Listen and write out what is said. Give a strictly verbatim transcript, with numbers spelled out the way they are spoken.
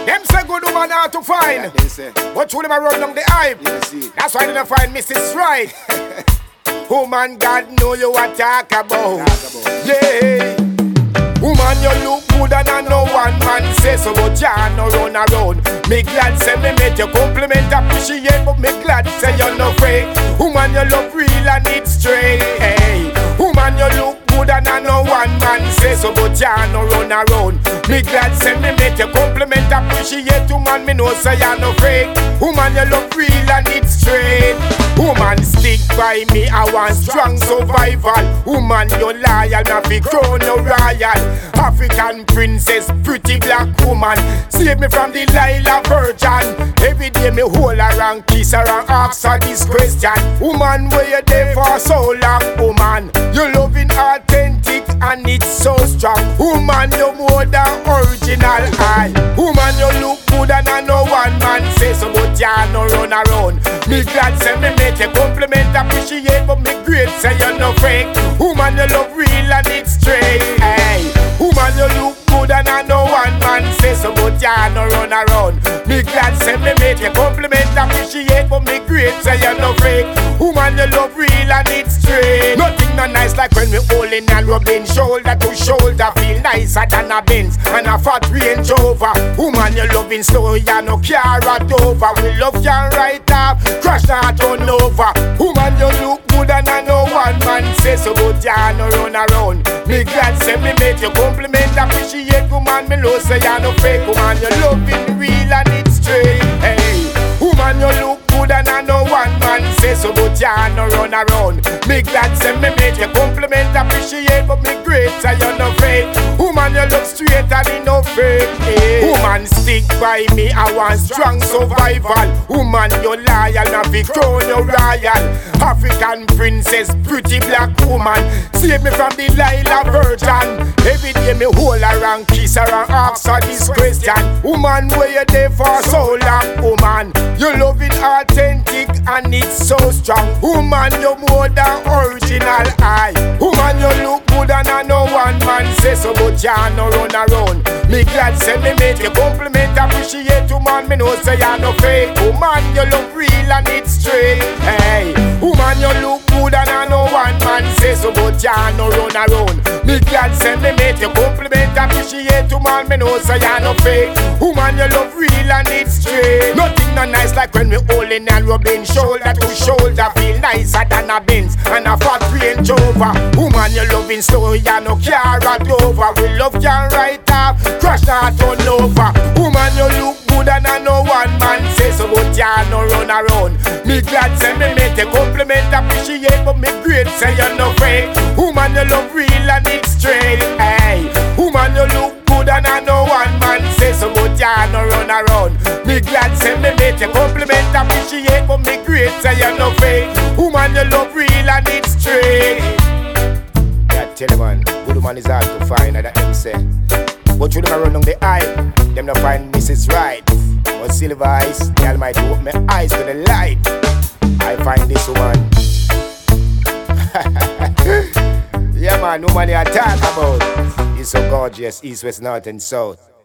Them say good woman hard to find. Yeah, they say. But truly I run down the hype. You see. That's why they don't find Missus Right. Woman, God know you what talk about. Talk about. Yeah. Woman, you look good and I know one man say so, but you no run around. Me glad say me make you compliment, appreciate, but me glad say you no fake. Woman, you look real and it's straight. Hey. Woman, you look good and I know one man say so, but you no run around. Me glad say me make you compliment, appreciate. Woman, me know say you no fake. Woman, you look real and it's straight. Woman, stick by me, I want strong survival. Woman, you loyal, not be crown no royal. African princess, pretty black woman. Save me from the Lila Virgin. Every day me hold her and kiss her and ask her this question. Woman, where you there for so long? Woman, you loving authentic and it's so strong. Woman, you more than original. I. Woman, you look good and I know one man say so, but you no run around. Me glad say me make you compliment, appreciate, but me great say you no fake. Woman, you love real and it's straight. Hey. Woman, you look good and I know one man say so, but you no run around. Me glad say me make you compliment, appreciate, but me great say you no fake. Woman, you love real and it's straight. Nothing no nice like when we holding and rubbing shoulder to shoulder. Feel nicer than a Benz and a fat Range Rover. Woman, you loving slow, you no care at over. We love you right off, crash not turn over. Woman, you look good and I know one man say so, but you no run around. Me glad say me make you compliment, appreciate. Woman, me know say you no fake. Woman, you loving real and it's straight. Hey, woman, you look good and I know one man say so, but you no run around. Me glad say me make you compliment, appreciate, but me great say you no fake. Woman, you look straight and you no fake. Hey. Woman, stick by me, I want strong survival. Woman, you loyal, not be crown you royal. African princess, pretty black woman. Save me from the Lila Virgin. Every day me hold her and kiss her and ask her this question. Woman, where you there for so long? Woman, you love it authentic and it's so strong. Woman, you more than original. I. Woman, you look good and I know one man say so, but you no run around. Me glad say me make you compliment, appreciate. Woman, me know say you no fake. Woman, you look real and it's straight. Hey, woman, you look good and I know one man say so, but you no run around. Me glad say me make you compliment, appreciate. Woman, me know say you no fake. Woman, you love real and it's straight. Nothing no nice like when we holding and rubbing shoulder to shoulder. Feel nicer than a Benz and a fat Range Rover. Woman, you loving slow, you no care at over. We love you right off, crash not turn over. Woman, you look good and I know one man say so, but you no run around. Me glad say me make you compliment, appreciate, but me great say you no fake. Woman, you love real and it's straight. Hey, woman, you look good and I know one man say so, but you no run around. Me glad say me make you compliment, appreciate, but me great say you no fake. Woman, you love real and it's straight. Yeah, tell you man, good woman is hard to find, that them say. But you never run down the eye, them not find Missus Right. But silver eyes, the Almighty open my eyes to the light. I find this woman. Yeah man, woman you talk about. It's so gorgeous, east, west, north and south.